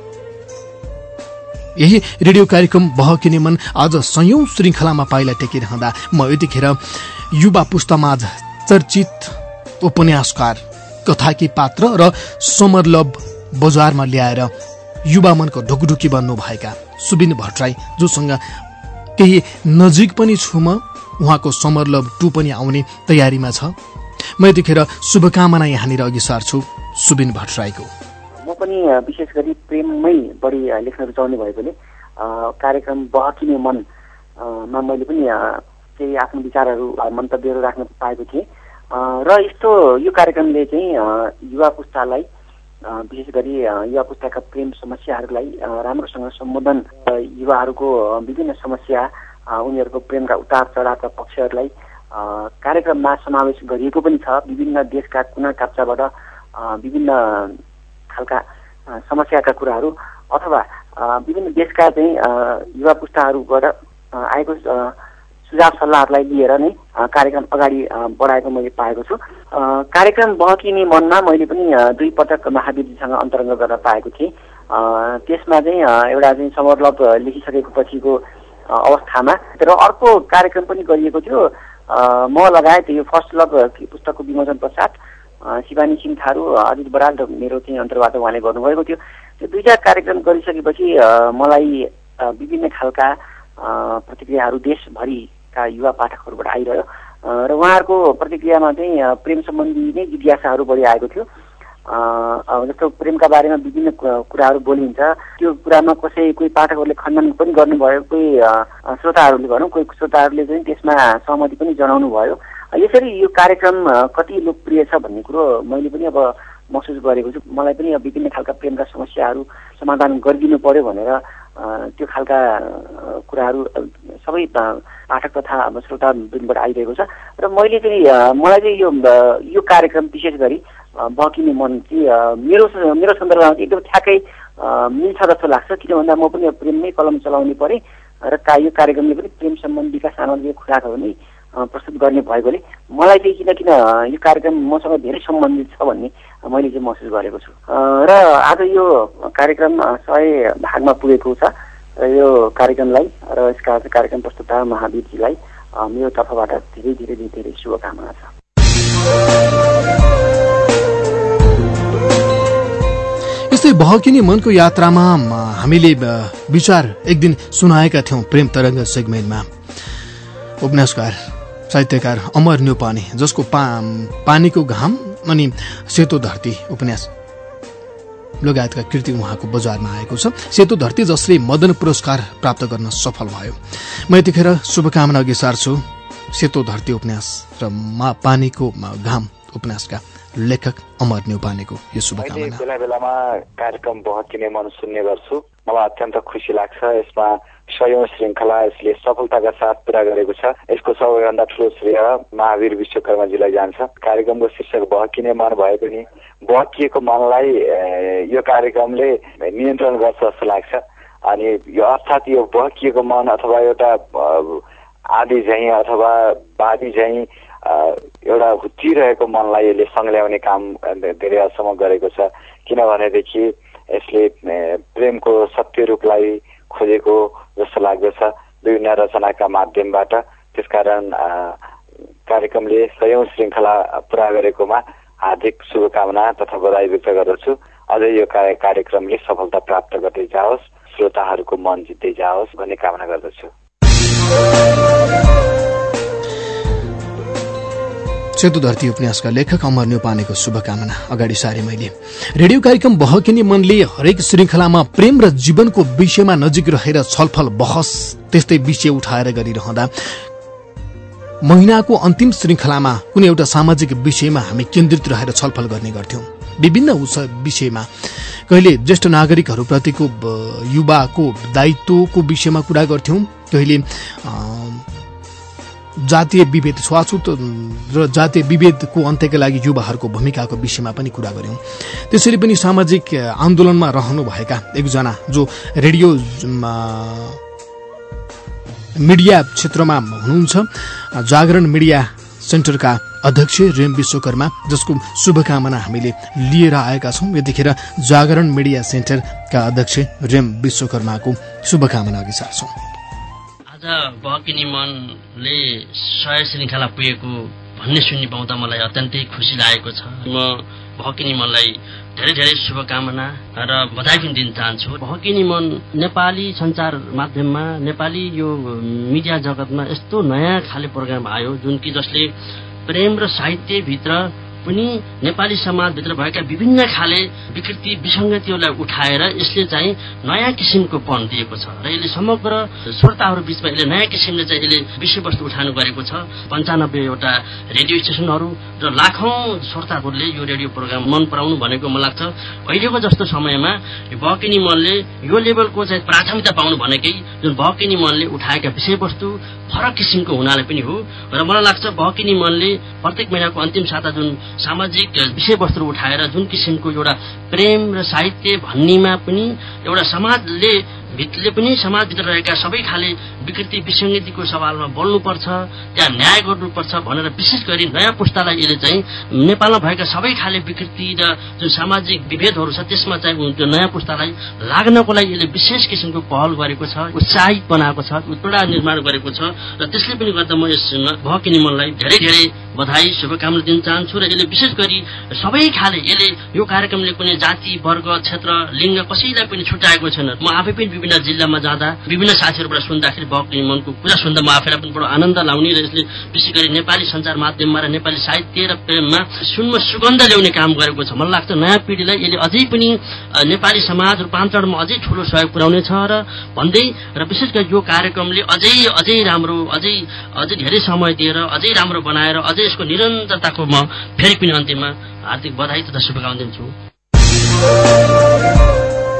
C: यही रेडियो कार्यक्रम बहकिने मन आज 100औं श्रृङ्खलामा पाइला टेकिरहँदा म यतिखेर युवा पुस्तामाझ चर्चित उपन्यासकार, कथाकी पात्र र समरलभ बजारमा ल्याएर युवा मनको ढुकढुकी बन्नु भएका सुबिन भट्टराई जोसँग केही नजिक पनि छु म। उहाँको समरलभ 2 पनि आउने तयारीमा छ। म यतिखेर शुभकामना यहाँनिर अघि सार्छु सुबिन भट्टराईको।
I: म पनि विशेष गरी प्रेममै बढी लेख्न रुचाउने भएकोले कार्यक्रम बहकिने मनमा मैले पनि केही आफ्नो विचारहरू मन्तव्यहरू राख्न पाएको थिएँ र यस्तो यो कार्यक्रमले चाहिँ युवा पुस्तालाई विशेष गरी युवा पुस्ताका प्रेम समस्याहरूलाई राम्रोसँग सम्बोधन, युवाहरूको विभिन्न समस्या, उनीहरूको प्रेमका उतार चढावका पक्षहरूलाई कार्यक्रममा समावेश गरिएको पनि छ। विभिन्न देशका कुना काप्चाबाट विभिन्न खालका समस्याका कुराहरू अथवा विभिन्न देशका चाहिँ युवा पुस्ताहरूबाट आएको सुझाव सल्लाहहरूलाई लिएर नै कार्यक्रम अगाडि बढाएको मैले पाएको छु। कार्यक्रम बहकिने मनमा मैले पनि 2 पटक महावीरजीसँग अन्तरङ्ग गर्न पाएको थिएँ। त्यसमा चाहिँ एउटा चाहिँ समरलभ लेखिसकेको पछिको अवस्थामा र अर्को कार्यक्रम पनि गरिएको थियो। म लगायत यो फर्स्ट लभ पुस्तकको विमोचन पश्चात शिवानी सिंह थारू, अजित बराल र मेरो चाहिँ अन्तर्वार्ता उहाँले गर्नुभएको थियो। त्यो 2टा कार्यक्रम गरिसकेपछि मलाई विभिन्न खालका प्रतिक्रियाहरू देशभरिका युवा पाठकहरूबाट आइरह्यो र उहाँहरूको प्रतिक्रियामा चाहिँ प्रेम सम्बन्धी नै जिज्ञासाहरू बढी आएको थियो। जस्तो प्रेमका बारेमा विभिन्न कुराहरू बोलिन्छ, त्यो कुरामा कोही पाठकहरूले खण्डन पनि गर्नुभयो, कोही श्रोताहरूले भनौँ, कोही श्रोताहरूले चाहिँ त्यसमा सहमति पनि जनाउनु भयो। यसरी यो कार्यक्रम कति लोकप्रिय छ भन्ने कुरो मैले पनि अब महसुस गरेको छु। मलाई पनि विभिन्न खालका प्रेमका समस्याहरू समाधान गरिदिनु पर्यो भनेर त्यो खालका कुराहरू सबै पाठक तथा श्रोतावृन्दबाट आइरहेको छ र मैले चाहिँ मलाई चाहिँ यो कार्यक्रम विशेष गरी बहकिने मन चाहिँ मेरो सन्दर्भमा चाहिँ एकदम ठ्याक्कै मिल्छ जस्तो लाग्छ। किन भन्दा म पनि प्रेममै कलम चलाउने परे र यो कार्यक्रमले पनि प्रेम सम्बन्धीका सामाजिक खुराकहरू नै प्रस्तुत गर्ने भएकोले मलाई चाहिँ किन यो कार्यक्रम मसँग धेरै सम्बन्धित छ भन्ने मैले चाहिँ महसुस गरेको छु र आज यो कार्यक्रम 100 भागमा पुगेको छ र यो कार्यक्रमलाई र यसका कार्यक्रम प्रस्तुता महावीरजीलाई मेरो तर्फबाट धेरै धेरै धेरै शुभकामना छ।
C: यस्तै बहकिने मनको यात्रामा हामीले विचार एक दिन सुनाएका थियौं प्रेम तरंग सेगमेन्टमा। उपन्यासकार साहित्यकार अमर न्यौपाने जसको पानीको घाम अनि सेतो धरती उपन्यास लगायतका कृति उहाँको बजारमा आएको छ। सेतो धरती जसले मदन पुरस्कार प्राप्त गर्न सफल भयो। म यतिखेर शुभकामना अघि सार्छु सेतो धरती उपन्यास र पानीको घाम उपन्यासका लेखक अमर न्यौपानेको यो शुभकामना।
J: बेला बेलामा कार्यक्रम बहकिने मन सुन्ने गर्छु। मलाई अत्यन्त खुसी लाग्छ। यसमा 100औं श्रृंखला यसले सफलताका साथ पूरा गरेको छ। यसको सबैभन्दा ठूलो श्रेय महावीर विश्वकर्माजीलाई जान्छ। कार्यक्रमको शीर्षक बहकिने मन भए पनि बहकिएको मनलाई यो कार्यक्रमले नियन्त्रण गर्छ जस्तो लाग्छ। अनि यो अर्थात् यो बहकिएको मन अथवा एउटा आदि झैं अथवा बादी झैं एउटा हुच्चिरहेको मनलाई यसले सँगल्याउने काम धेरै हदसम्म गरेको छ। किनभनेदेखि यसले प्रेमको सत्य रूपलाई खोजेको जस्तो लाग्दछ विभिन्न रचनाका माध्यमबाट। त्यसकारण कार्यक्रमले 100औं श्रृंखला पूरा गरेकोमा हार्दिक शुभकामना तथा बधाई व्यक्त गर्दछु। अझै यो कार्यक्रमले सफलता प्राप्त गर्दै जाओस्, श्रोताहरूको मन जित्दै जाओस् भन्ने कामना गर्दछु।
C: सेतो धरती उपन्यासका लेखक अमर न्यौपानेको शुभकामना अगाडि सारे मैले। रेडियो कार्यक्रम बहकिने मनले हरेक श्रृंखलामा प्रेम र जीवनको विषयमा नजिक रहेर छलफल बहस त्यस्तै विषय उठाएर गरिरहँदा महिनाको अन्तिम श्रृंखलामा कुनै एउटा सामाजिक विषयमा हामी केन्द्रित रहेर छलफल गर्ने गर्थ्यौं। विभिन्न विषयमा कहिले ज्येष्ठ नागरिकहरूप्रतिको युवाको दायित्वको विषयमा कुरा गर्थ्यौं, कहिले जातीय विभेद छुवाछुत र जातीय विभेदको अन्त्यका लागि युवाहरूको भूमिकाको विषयमा पनि कुरा गर्यौं। त्यसरी पनि सामाजिक आन्दोलनमा रहनुभएका एकजना जो रेडियो मिडिया क्षेत्रमा हुनुहुन्छ, जागरण मिडिया सेन्टरका अध्यक्ष रेम विश्वकर्मा, जसको शुभकामना हामीले लिएर आएका छौं। यतिखेर जागरण मिडिया सेन्टरका अध्यक्ष रेम विश्वकर्माको शुभकामना अघि सार्छौं।
K: आज बहकिने मनले 100 श्रृंखला पुगेको भन्ने सुन्ने पाउँदा मलाई अत्यन्तै खुसी लागेको छ। म बहकिने मनलाई धेरै धेरै शुभकामना र बधाई पनि दिन चाहन्छु। बहकिने मन नेपाली संचार माध्यममा, नेपाली यो मिडिया जगतमा यस्तो नयाँ खाले प्रोग्राम आयो जुन कि जसले प्रेम र साहित्य भित्र पनि नेपाली समाजभित्र भएका विभिन्न खाले विकृति विसंगतिहरूलाई उठाएर यसले चाहिँ नयाँ किसिमको पन दिएको छ र यसले समग्र श्रोताहरू बीचमा यसले नयाँ किसिमले चाहिँ यसले विषयवस्तु उठाउनु गरेको छ। 95 वटा रेडियो स्टेशनहरू र लाखौं श्रोताहरूले यो रेडियो प्रोग्राम मन पराउनु भनेको मलाई लाग्छ अहिलेको जस्तो समयमा बहकिने मनले यो लेभलको चाहिँ प्राथमिकता पाउनु भनेकै जुन बहकिने मनले उठाएका विषयवस्तु फरक किसिमको हुनाले पनि हो। र मलाई लाग्छ बहकिने मनले प्रत्येक महिनाको अन्तिम साता जुन सामाजिक विषयवस्तु उठाएर जुन किसिमको एउटा प्रेम र साहित्य भन्नेमा पनि एउटा समाजले पनि समाजभित्र रहेका सबै खाले विकृति विसंगतिको सवालमा बोल्नुपर्छ, त्यहाँ न्याय गर्नुपर्छ भनेर विशेष गरी नयाँ पुस्तालाई यसले चाहिँ नेपालमा भएका सबै खाले विकृति र जुन सामाजिक विभेदहरू छ त्यसमा चाहिँ त्यो नयाँ पुस्तालाई लाग्नको लागि यसले विशेष किसिमको पहल गरेको छ, उत्साहित बनाएको छ, उत्प्रेरणा निर्माण गरेको छ र त्यसले पनि गर्दा म यसमा बहकिने मनलाई धेरै धेरै बधाई शुभकामना दिन चाहन्छु। र यसले विशेष गरी सबै खाले यसले यो कार्यक्रमले कुनै जाति वर्ग क्षेत्र लिङ्ग कसैलाई पनि छुट्याएको छैन। म आफै पनि विभिन्न जिल्लामा जाँदा विभिन्न साथीहरूबाट सुन्दाखेरि बहकिने मनको कुरा सुन्दा म आफैलाई पनि बडो आनन्द लाउने र यसले विशेष गरी नेपाली सञ्चार माध्यममा र नेपाली साहित्य र प्रेममा सुनमा सुगन्ध ल्याउने काम गरेको छ। मलाई लाग्छ नयाँ पिढीलाई यसले अझै पनि नेपाली समाज रूपान्तरणमा अझै ठूलो सहयोग पुर्याउनेछ र भन्दै र विशेष गरी यो कार्यक्रमले अझै राम्रो अझै धेरै समय दिएर अझै राम्रो बनाएर अझै यसको निरन्तरताको म फेरि पनि अन्त्यमा हार्दिक बधाई तथा शुभकामना दिन्छु।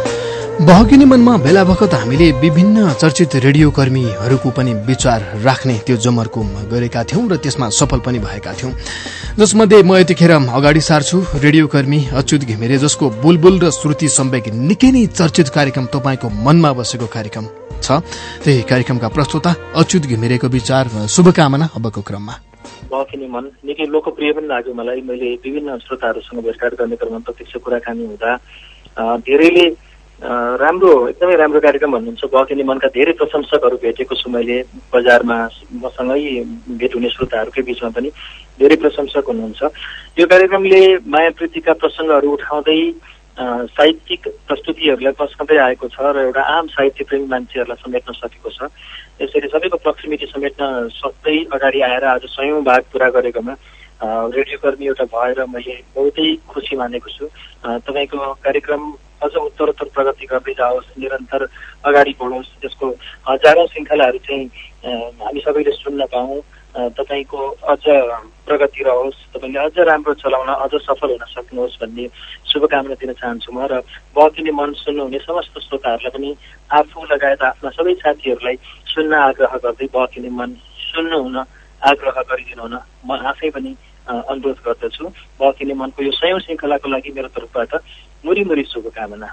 C: बहकिने मनमा बेला बखत हामीले विभिन्न चर्चित रेडियो कर्मीहरूको पनि विचार राख्ने त्यो जमर्को गरेका थियौं र त्यसमा सफल पनि भएका थियौं। जसमध्ये म यतिखेर अगाडि सार्छु रेडियो कर्मी अच्युत घिमिरे, जसको बुलबुल र श्रुति सम्वेक निकै नै चर्चित कार्यक्रम तपाईको मनमा बसेको कार्यक्रम छ। त्यही कार्यक्रमका प्रस्तुता अच्युत घिमिरेको विचार शुभकामना अबको क्रममा।
L: बहकिने मन निकै लोकप्रिय पनि लाग्यो मलाई। मैले विभिन्न श्रोताहरूसँग भेटघाट गर्ने क्रममा प्रत्यक्ष कुराकानी हुँदा धेरैले राम्रो, एकदमै राम्रो कार्यक्रम भन्नुहुन्छ। बहकिने मनका धेरै प्रशंसकहरू भेटेको छु मैले बजारमा, मसँगै भेट हुने श्रोताहरूकै बीचमा पनि धेरै प्रशंसक हुनुहुन्छ। यो कार्यक्रमले माया प्रीतिका प्रसङ्गहरू उठाउँदै साहित्यिक प्रस्तुतिहरूलाई पस्कँदै आएको छ र एउटा आम साहित्य प्रेमी मान्छेहरूलाई समेट्न सकेको छ। यसरी सबैको प्रक्सिमिटी समेट्न सक्दै अगाडि आएर आज 100औं भाग पूरा गरेकोमा रेडियो कर्मी एउटा भएर मैले बहुतै खुसी मानेको छु। तपाईँको कार्यक्रम अझ उत्तरोत्तर प्रगति गर्दै जाओस्, निरन्तर अगाडि बढोस्, त्यसको हजारौं श्रृङ्खलाहरू चाहिँ हामी सबैले सुन्न पाऊँ, तपाईँको अझ प्रगति रहोस्, तपाईँले अझ राम्रो चलाउन, अझ सफल हुन सक्नुहोस् भन्ने शुभकामना दिन चाहन्छु म। र बहकिने मन सुन्नुहुने समस्त श्रोताहरूलाई पनि आफू लगायत आफ्ना सबै साथीहरूलाई सुन्न आग्रह गर्दै बहकिने मन सुन्नुहुन आग्रह गरिदिनु हुन म आफै पनि अनुरोध गर्दछु। बहकिने मनको यो 100औं श्रृङ्खलाको लागि मेरो तर्फबाट मुरी शुभकामना।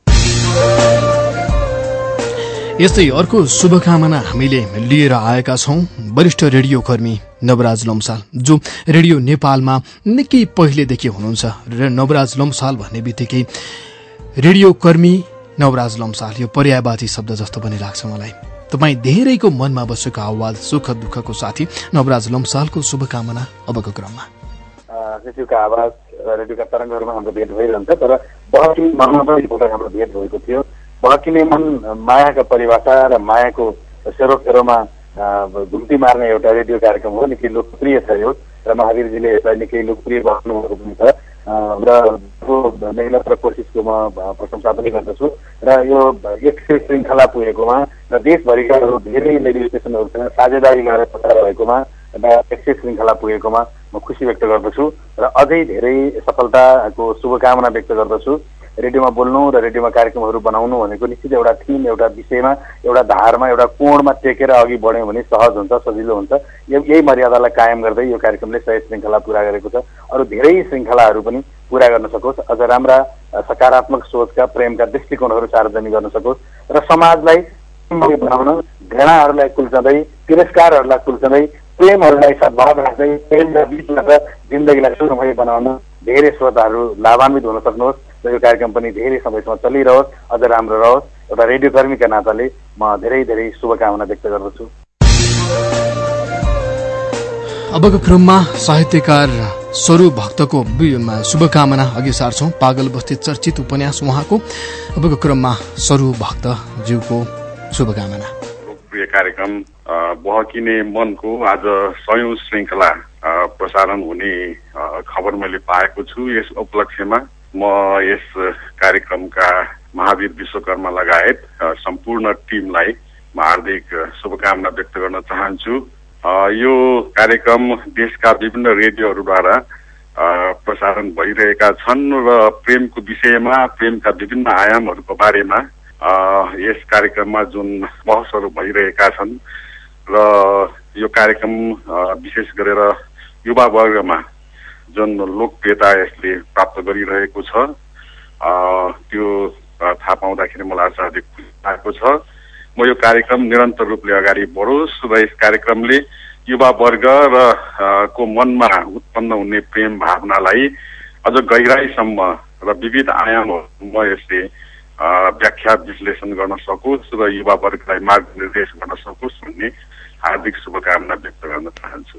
C: यस्तै अर्को शुभकामना हामीले लिएर आएका छौं वरिष्ठ रेडियो कर्मी नवराज लम्साल, जो रेडियो नेपालमा निकै पहिलेदेखि हुनुहुन्छ। नवराज लम्साल भन्ने बित्तिकै रेडियो कर्मी नवराज लम्साल यो पर्यायवाची शब्द जस्तो पनि लाग्छ मलाई। तपाईँ धेरैको मनमा बसेको आवाज, सुख दुःखको साथी नवराज लम्सालको शुभकामना अबको क्रममा।
J: रेडियोका आवाज रेडियोका तरङ्गहरूमा हाम्रो भेट भइरहन्छ, तर बहकिने मनमा पनि एकपल्ट हाम्रो भेट भएको थियो। बहकिने मन मायाका परिभाषा र मायाको सेरोफेरोमा घुम्ती मार्ने एउटा रेडियो कार्यक्रम हो। निकै लोकप्रिय छ यो र महावीरजीले यसलाई निकै लोकप्रिय बनाउनुभएको पनि छ र मेहनत र कोसिसको म प्रशंसा पनि गर्दछु। र यो 100 श्रृङ्खला पुगेकोमा र देशभरिका धेरै रेडियो स्टेसनहरूसँग साझेदारी गरेर प्रचार भएकोमा र 100 श्रृङ्खला पुगेकोमा म खुसी व्यक्त गर्दछु र अझै धेरै सफलताको शुभकामना व्यक्त गर्दछु। रेडियोमा बोल्नु र रेडियोमा कार्यक्रमहरू बनाउनु भनेको निश्चित एउटा थिम, एउटा विषयमा, एउटा धारमा, एउटा कोणमा टेकेर अघि बढ्यौँ भने सहज हुन्छ, सजिलो हुन्छ। यही मर्यादालाई कायम गर्दै यो कार्यक्रमले 100 श्रृङ्खला पूरा गरेको छ। अरू धेरै श्रृङ्खलाहरू पनि पूरा गर्न सकोस्, अझ राम्रा सकारात्मक सोचका, प्रेमका दृष्टिकोणहरू सार्वजनिक गर्न सकोस् र समाजलाई बनाउन, घृणाहरूलाई कुल्चँदै, तिरस्कारहरूलाई कुल्चँदै, प्रेमहरूलाई सद्भाव राख्दै, प्रेमका बिचमा जिन्दगीलाई सुखमय बनाउन धेरै श्रोताहरू लाभान्वित हुन सक्नुहोस् र यो कार्यक्रम पनि धेरै समयसम्म चलिरहोस्, अझ राम्रो रहोस्। एउटा रेडियो कर्मीका नाताले म धेरै धेरै शुभकामना व्यक्त गर्दछु।
C: अबको क्रममा साहित्यकार स्वरूप भक्तको शुभकामना अघि सार्छौं। पागल बस्ती चर्चित उपन्यास उहाँको। अबको क्रममा स्वरूप भक्तज्यूको शुभकामना।
M: लोकप्रिय कार्यक्रम बहकिने मनको आज 100औं श्रृङ्खला प्रसारण हुने खबर मैले पाएको छु। यस उपलक्ष्यमा म यस कार्यक्रमका महावीर विश्वकर्मा लगायत सम्पूर्ण टिमलाई म हार्दिक शुभकामना व्यक्त गर्न चाहन्छु। यो कार्यक्रम देशका विभिन्न रेडियोहरूद्वारा प्रसारण भइरहेका छन् र प्रेमको विषयमा, प्रेमका विभिन्न आयामहरूको बारेमा यस कार्यक्रममा जुन बहसहरू भइरहेका छन् र यो कार्यक्रम विशेष गरेर युवा वर्गमा जुन लोकप्रियता यसले प्राप्त गरिरहेको छ त्यो थाहा पाउँदाखेरि मलाई असाध्यै खुसी लागेको छ। म यो कार्यक्रम निरन्तर रूपले अगाडि बढोस् र यस कार्यक्रमले युवा वर्ग र को मनमा उत्पन्न हुने प्रेम भावनालाई अझ गहिराईसम्म र विविध आयामहरूमा यसले व्याख्या विश्लेषण गर्न सकोस् र युवा वर्गलाई मार्गनिर्देश गर्न सकोस् भन्ने हार्दिक शुभकामना व्यक्त गर्न चाहन्छु।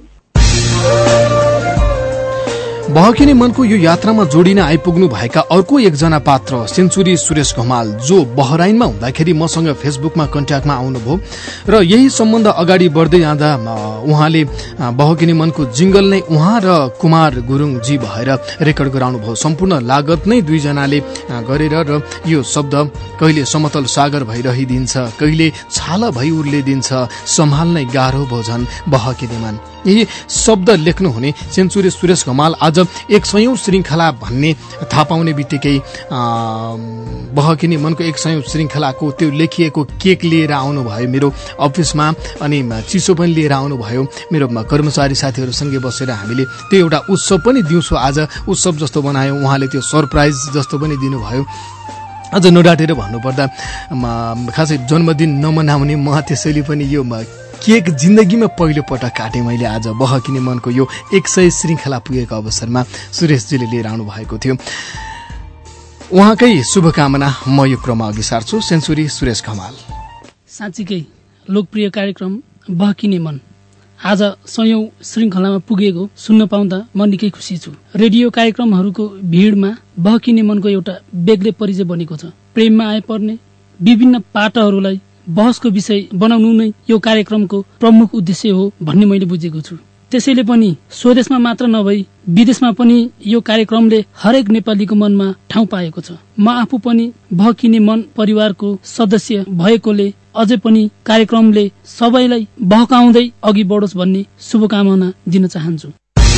C: बहकिने मनको यो यात्रामा जोडिन आइपुग्नु भएका अर्को एकजना पात्र सेन्चुरी सुरेश घमाल, जो बहराइनमा हुँदाखेरि मसँग फेसबुकमा कन्ट्याक्टमा आउनुभयो र यही सम्बन्ध अगाडि बढ्दै जाँदा उहाँले बहकिने मनको जिंगल नै उहाँ र कुमार गुरुङजी भएर रेकर्ड गराउनुभयो। सम्पूर्ण लागत नै दुईजनाले गरेर र यो शब्द कहिले समतल सागर भइरहिदिन्छ, कहिले छाला भई उर्लिदिन्छ, सम्हाल्नै गाह्रो भोजन बहकिने मन। यही शब्द लेख्नुहुने सेन्चुरी सुरेश घमाल आज 100औं श्रृङ्खला भन्ने थाहा पाउने बित्तिकै बहकिने मनको 100औं श्रृङ्खलाको त्यो लेखिएको केक लिएर आउनुभयो मेरो अफिसमा अनि चिसो पनि लिएर आउनुभयो मेरो कर्मचारी साथीहरूसँगै बसेर हामीले त्यो एउटा उत्सव पनि दिउँसो आज उत्सव जस्तो बनायौँ उहाँले त्यो सरप्राइज जस्तो पनि दिनुभयो अझ नडाटेर भन्नुपर्दा खासै जन्मदिन नमनाउने म त्यसैले पनि यो केक जिन्दगीमा पहिलो पटक काटेँ मैले आज बहकिने मनको यो 100 श्रृङ्खला पुगेको अवसरमा सुरेशजीले लिएर आउनु भएको थियो उहाँकै शुभकामना म यो क्रममा अघि सार्छु सेन्चुरी सुरेश घमाल
N: साँच्चीकै लोकप्रिय कार्यक्रम बहकिने मन आज 100औं श्रृङ्खलामा पुगेको सुन्न पाउँदा म निकै खुसी छु रेडियो कार्यक्रमहरूको भीडमा बहकिने मनको एउटा बेग्लै परिचय बनेको छ प्रेममा आइपर्ने विभिन्न पाटहरूलाई बहसको विषय बनाउनु नै यो कार्यक्रमको प्रमुख उद्देश्य हो भन्ने मैले बुझेको छु त्यसैले पनि स्वदेशमा मात्र नभई विदेशमा पनि यो कार्यक्रमले हरेक नेपालीको मनमा ठाउँ पाएको छ म आफू पनि बहकिने मन परिवारको सदस्य भएकोले अझै पनि कार्यक्रमले सबैलाई बहकाउँदै अघि बढोस् भन्ने शुभकामना दिन चाहन्छु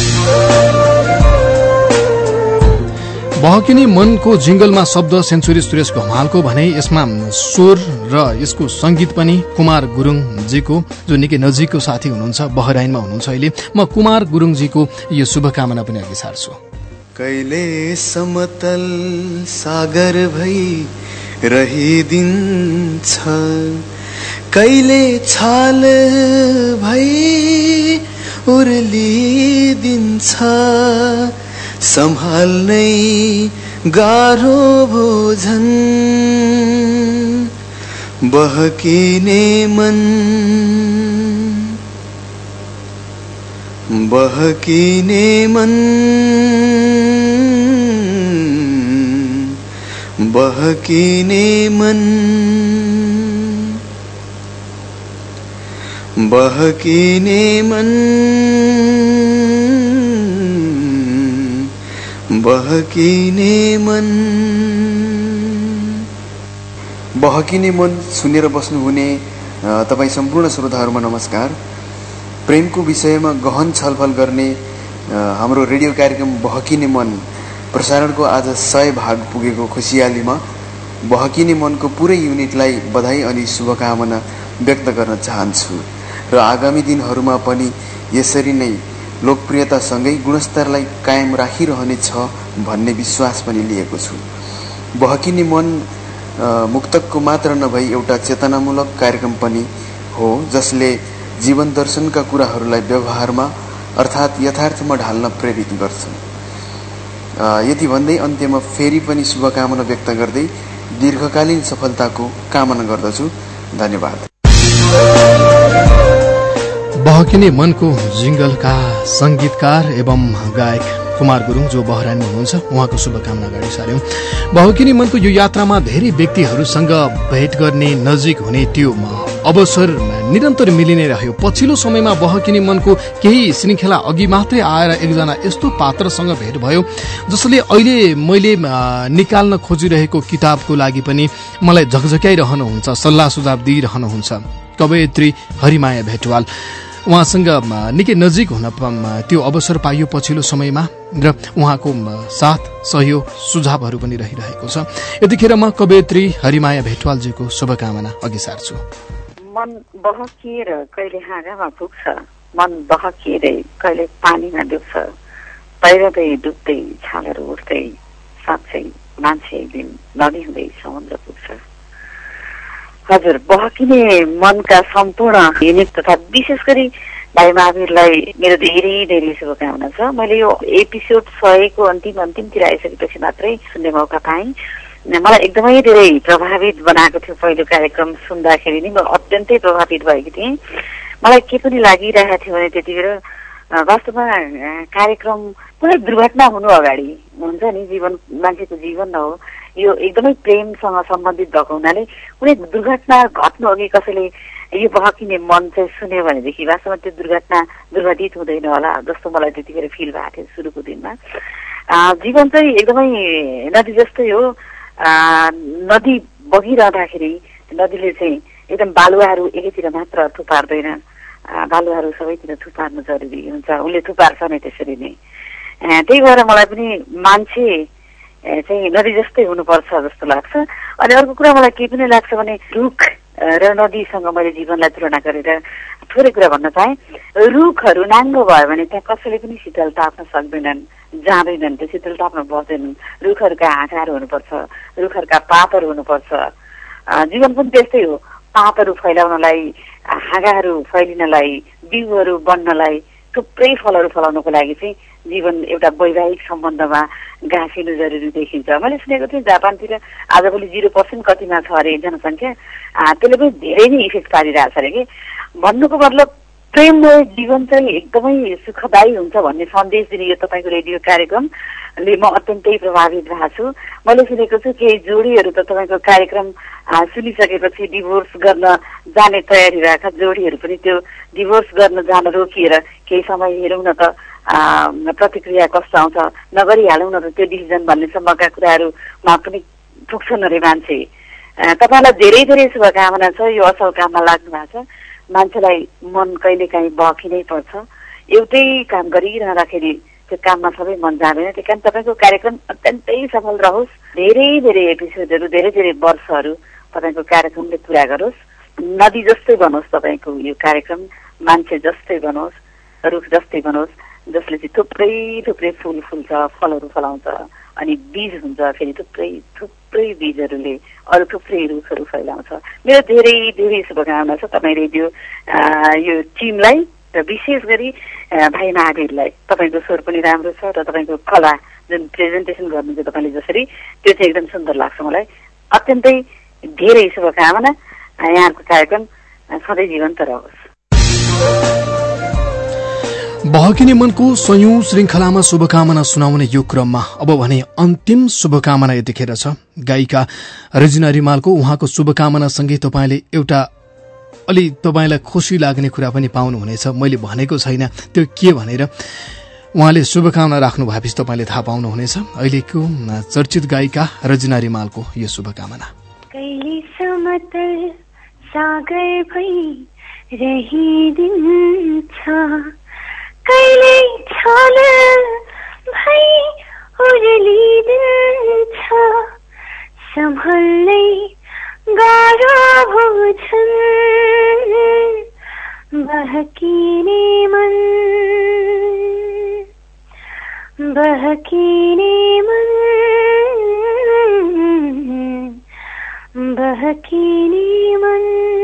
C: बहकिने मनको जिंगलमा शब्द सेन्चुरी सुरेश घमालको भने यसमा स्वर र यसको संगीत पनि कुमार गुरुङजीको जो निकै नजिकको साथी हुनुहुन्छ बहराइनमा हुनुहुन्छ अहिले म कुमार गुरुङजीको यो शुभकामना पनि अघि सार्छु
B: कहिले समतल सागर भई रहिदिन्छ कहिले छाल भई उर्लिदिन्छ सम्हाल्नै गाह्रो भोजन बहकिने मन बहकिने मन बहकिने मन बहकिने मन बहकिने मन
O: बहकिने मन सुनेर बस्नुहुने तपाईँ सम्पूर्ण श्रोताहरूमा नमस्कार प्रेमको विषयमा गहन छलफल गर्ने हाम्रो रेडियो कार्यक्रम बहकिने मन प्रसारणको आज 100 भाग पुगेको खुसियालीमा बहकिने मनको पुरै युनिटलाई बधाई अनि शुभकामना व्यक्त गर्न चाहन्छु र आगामी दिनहरूमा पनि यसरी नै लोकप्रियतासँगै गुणस्तरलाई कायम राखिरहनेछ भन्ने विश्वास पनि लिएको छु बहकिने मन मुक्तकको मात्र नभई एउटा चेतनामूलक कार्यक्रम पनि हो जसले जीवन दर्शनका कुराहरूलाई व्यवहारमा अर्थात् यथार्थमा ढाल्न प्रेरित गर्छ यति भन्दै अन्त्यमा फेरि पनि शुभकामना व्यक्त गर्दै दीर्घकालीन सफलताको कामना गर्दछु धन्यवाद
C: बहकिने मनको जिंगलका संगीतकार एवं गायक कुमार गुरुङ जो बहराइनमा हुनुहुन्छ उहाँको शुभकामना अगाडि सार्यौं बहकिने मनको यो यात्रामा धेरै व्यक्तिहरूसँग भेट गर्ने नजिक हुने त्यो अवसर निरन्तर मिलि नै रह्यो पछिल्लो समयमा बहकिने मनको केही श्रृङ्खला अघि मात्रै आएर एकजना यस्तो पात्रसँग भेट भयो जसले अहिले मैले निकाल्न खोजिरहेको किताबको लागि पनि मलाई झकझक्याइरहनुहुन्छ सल्लाह सुझाव दिइरहनुहुन्छ कवयित्री हरिमाया भेटवाल उहाँसँग निकै नजिक हुन त्यो अवसर पाइयो पछिल्लो समयमा र उहाँको साथ सहयोग सुझावहरू पनि रहिरहेको छ यतिखेर म कवयित्री हरिमाया भेटवालजीको शुभकामना अघि सार्छु
P: मन बहकिएर कहिले हाँगामा पुग्छ मन बहकिएर कहिले पानीमा डुब्छ तैरदै डुब्दै छालहरू उठ्दै साँच्चै मान्छे एक दिन नदी हुँदै समुद्र पुग्छ हजुर बहकिने मनका सम्पूर्ण युनिट तथा विशेष गरी भाइ महावीरलाई मेरो धेरै धेरै शुभकामना छ मैले यो एपिसोड 100 को अन्तिमतिर आइसकेपछि मात्रै सुन्ने मौका पाएँ मलाई एकदमै धेरै प्रभावित बनाएको थियो पहिलो कार्यक्रम सुन्दाखेरि नि म अत्यन्तै प्रभावित भएको थिएँ मलाई के पनि लागिरहेको थियो भने त्यति बेला वास्तवमा कार्यक्रम कुनै दुर्घटना हुनु अगाडि हुन्छ नि जीवन मान्छेको जीवन हो यो एकदमै प्रेमसँग सम्बन्धित भएको हुनाले कुनै दुर्घटना घट्नु अघि कसैले यो बहकिने मन चाहिँ सुन्यो भनेदेखि वास्तवमा त्यो दुर्घटना दुर्घटित हुँदैन होला जस्तो मलाई त्यतिखेर फिल भएको थियो सुरुको दिनमा जीवन चाहिँ एकदमै नदी जस्तै हो नदी बगिरहँदाखेरि नदीले चाहिँ एकदम बालुवाहरू एकैतिर मात्र थुपार्दैन बालुवाहरू सबैतिर थुपार्नु जरुरी हुन्छ, उसले थुपार्छ नै त्यसरी नै। त्यही भएर मलाई पनि मान्छे चाहिँ नदी जस्तै हुनुपर्छ जस्तो लाग्छ। अनि अर्को कुरा मलाई के पनि लाग्छ भने रुख र नदीसँग मैले जीवनलाई तुलना गरेर थोरै कुरा भन्न चाहे। रुखहरू नाङ्गो भयो भने त्यहाँ कसैले पनि शीतल ताप्न सक्दैनन्, जाँदैनन्, त्यो शीतल ताप्न बस्दैनन्। रुखहरूका आँखाहरू हुनुपर्छ, रुखहरूका पातहरू हुनुपर्छ। जीवन पनि त्यस्तै हो, पातहरू फैलाउनलाई, हाँगाहरू फैलिनलाई, बिउहरू बन्नलाई, थुप्रै फलहरू फलाउनको लागि चाहिँ जीवन एउटा वैवाहिक सम्बन्धमा गाँसिनु जरुरी देखिन्छ। मैले सुनेको थिएँ जापानतिर आजभोलि 0% कतिमा छ अरे जनसङ्ख्या, त्यसले पनि धेरै नै इफेक्ट पारिरहेछ अरे कि। भन्नुको मतलब प्रेममय जीवन चाहिँ एकदमै सुखदायी हुन्छ भन्ने सन्देश दिने यो तपाईँको रेडियो कार्यक्रमले म अत्यन्तै प्रभावित भएको छु। मैले सुनेको छु केही जोडीहरू त तपाईँको कार्यक्रम सुनिसकेपछि डिभोर्स गर्न जाने तयारी रहेका जोडीहरू पनि त्यो डिभोर्स गर्न जान रोकिएर केही समय हेरौँ न त प्रतिक्रिया कस्तो आउँछ, नगरिहालौँ न त त्यो डिसिजन भन्नेसम्मका कुराहरूमा पनि पुग्छन् अरे मान्छे। तपाईँलाई धेरै धेरै शुभकामना छ, यो असल काममा लाग्नु भएको छ। मान्छेलाई मन कहिलेकाहीँ बहकिनै पर्छ, एउटै काम गरिरहँदाखेरि त्यो काममा सबै मन जाँदैन। त्यही कारण तपाईँको कार्यक्रम अत्यन्तै सफल रहोस्, धेरै धेरै एपिसोडहरू, धेरै धेरै वर्षहरू तपाईँको कार्यक्रमले पुरा गरोस्। नदी जस्तै बनोस् तपाईँको यो कार्यक्रम, मान्छे जस्तै बनोस्, रुख जस्तै बनोस्, जसले चाहिँ थुप्रै थुप्रै फुल फुल्छ, फलहरू फलाउँछ, अनि बीज हुन्छ, फेरि थुप्रै थुप्रै बीजहरूले अरू थुप्रै रुखहरू फैलाउँछ। मेरो धेरै धेरै शुभकामना छ तपाईँ रेडियो यो टिमलाई र विशेष गरी भाइ महावीरलाई। तपाईँको स्वर पनि राम्रो छ र तपाईँको कला जुन प्रेजेन्टेसन गर्नुहुन्छ तपाईँले जसरी, त्यो चाहिँ एकदम सुन्दर लाग्छ मलाई। अत्यन्तै धेरै शुभकामना, यहाँको कार्यक्रम सधैँ जीवन्त रहोस्।
C: बहकिने मनको 100औं श्रृंखलामा शुभकामना सुनाउने यो क्रममा अब भने अन्तिम शुभकामना यतिखेर छ गायिका रजिना रिमालको। उहाँको शुभकामनासँगै तपाईँले एउटा अलि तपाईँलाई खुसी लाग्ने कुरा पनि पाउनुहुनेछ। मैले भनेको छैन त्यो के भनेर, उहाँले शुभकामना राख्नु भएपछि तपाईँले थाहा पाउनुहुनेछ। अहिलेको चर्चित गायिका रजिना रिमालको यो शुभकामना।
Q: कहिले समतल सागर भई रहिदिन्छ, कहिले छल भई उर्लिदिन्छ, सम्हाल्नै गाह्रो भन्छन् बहकिने मन, बहकिने मन, बहकिने मन।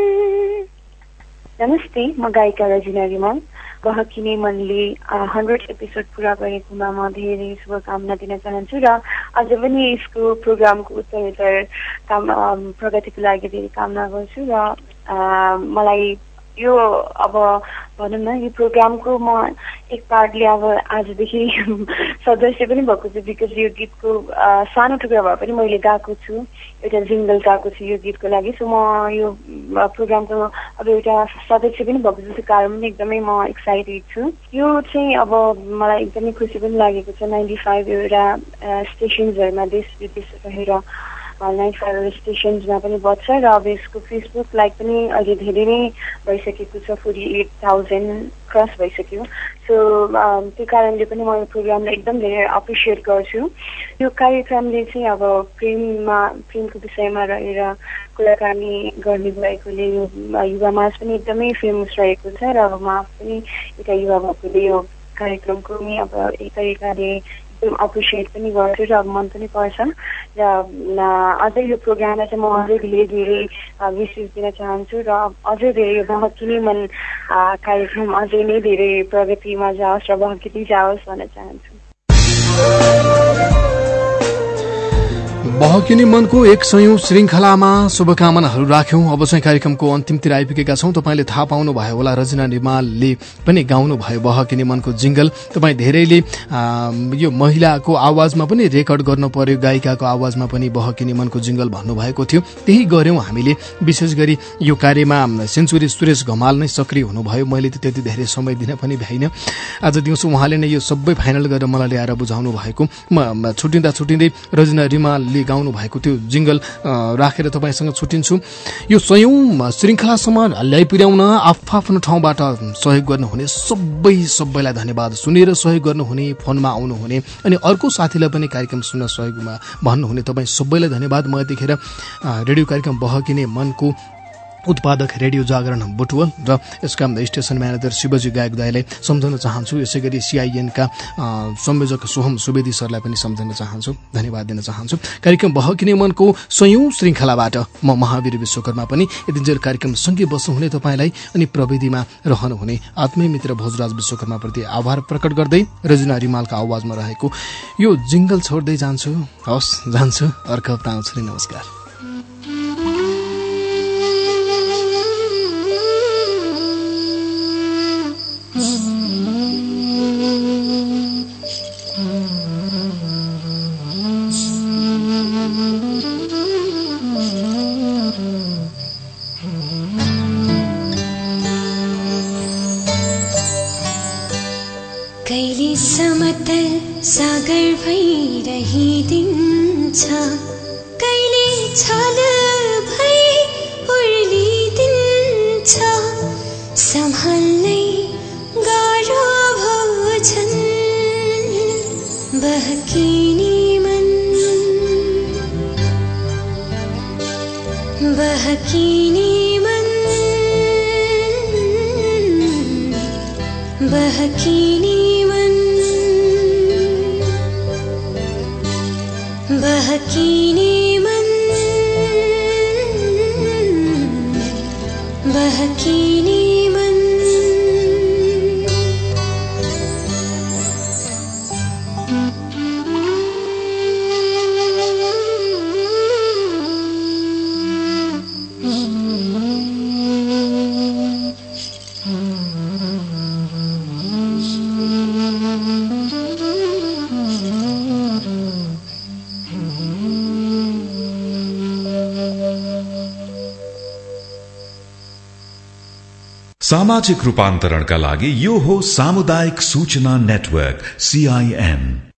Q: नमस्ते, म गायिका रजिना रिमाल। बहकिने मनले 100 एपिसोड पुरा गरेकोमा म धेरै शुभकामना दिन चाहन्छु र अझ पनि यसको प्रोग्रामको उत्तरोत्तर प्रगतिको लागि धेरै कामना गर्छु। र मलाई यो अब भनौँ न यो प्रोग्रामको म एक पार्टले अब आजदेखि सदस्य पनि भएको छु, बिकज यो गीतको सानो टुक्रा भए पनि मैले गाएको छु, एउटा जिङ्गल गाएको छु यो गीतको लागि। सो म यो प्रोग्रामको अब एउटा सदस्य पनि भएको छु, त्यो कारण पनि एकदमै म एक्साइटेड छु। यो चाहिँ अब मलाई एकदमै खुसी पनि लागेको छ। 95 एउटा स्टेसन्सहरूमा देश विदेश रहेर 95 स्टेसन्समा पनि बज्छ र अब यसको फेसबुक लाइक पनि अहिले धेरै नै भइसकेको छ, 48,000 क्रस भइसक्यो। सो त्यो कारणले पनि म यो प्रोग्रामलाई एकदम धेरै एप्रिसिएट गर्छु। यो कार्यक्रमले चाहिँ अब प्रेमको विषयमा रहेर कुराकानी गर्ने भएकोले यो युवामाझ पनि एकदमै फेमस रहेको छ र अब म पनि एउटा युवा भएकोले यो कार्यक्रमको नि अब एक तरिकाले एप्रिसिएट पनि गर्छु र अब मन पनि पर्छ। र अझै यो प्रोग्रामलाई चाहिँ म अझै धेरै विशेष दिन चाहन्छु र अझै धेरै यो बहकिने मन कार्यक्रम अझै नै धेरै प्रगतिमा जाओस् र बहकिँदै जाओस् भन्न चाहन्छु।
C: बहकिने मनको 100औं श्रृंखलामा शुभकामनाहरू राख्यौं। अब चाहिँ कार्यक्रमको अन्तिमतिर आइपुगेका छौं। तपाईले थाहा पाउनु भयो होला रजिना रिमालले पनि गाउनु भयो बहकिने मनको जिंगल। तपाई धेरैले यो महिलाको आवाजमा पनि रेकर्ड गर्नु पर्यो, गायिकाको आवाजमा पनि बहकिने मनको जिंगल भन्नुभएको थियो। त्यही गर्यौं हामीले। विशेष गरी यो कार्यमा सेन्चुरी सुरेश घमाल नै सक्रिय हुनुभयो। मैले त त्यति धेरै समय दिन पनि भ्याइन। आज दिउँसो उहाँले नै यो सबै फाइनल गरेर मलाई ल्याएर बुझाउनु भएको। म छुटिँदै रजिना रिमालले गाउनु भएको त्यो जिंगल राखेर तपाईसँग छुटिन्छु। यो 100औं श्रृंखलासम्म ल्याइपुर्याउन आफ्नो ठाउँबाट सहयोग गर्नुहुने सबैलाई धन्यवाद। सुनेर सहयोग गर्नुहुने, फोनमा आउनुहुने अनि अर्को साथीलाई पनि कार्यक्रम सुन्न सहयोगमा भन्नुहुने तपाईँ सबैलाई धन्यवाद। म यतिखेर रेडियो कार्यक्रम बहकिने मनको उत्पादक रेडियो जागरण बुटवल र यसका स्टेशन म्यानेजर शिवजी गायक दाईलाई सम्झन चाहन्छु। यसै गरी CIN का संयोजक सोहम सुवेदी सरलाई पनि सम्झन चाहन्छु, धन्यवाद दिन चाहन्छु। कार्यक्रम बहकिने मनको 100औं श्रृंखलाबाट म महावीर विश्वकर्मा पनि यतिन्जेल कार्यक्रम सँगै बस्नुहुने तपाईलाई अनि प्रविधिमा रहनुहुने आत्मीय मित्र भोजराज विश्वकर्मा प्रति आभार प्रकट गर्दै रजना रिमालका आवाजमा रहेको यो जिंगल छोड्दै जान्छु। हवस्, जान्छु, अर्को हप्ता आउँछु नि। नमस्कार।
R: कहिले समतल सागर भइरहिदिन्छ, कहिले छल भई उर्लिदिन्छ, सम्हाल्नै गाह्रो भोजन बहकिने मन, बहकिने मन, बहकिने बहकिने मन, बहकिने मन।
A: सामाजिक रूपान्तरणका लागि यो हो सामुदायिक सूचना नेटवर्क CIN।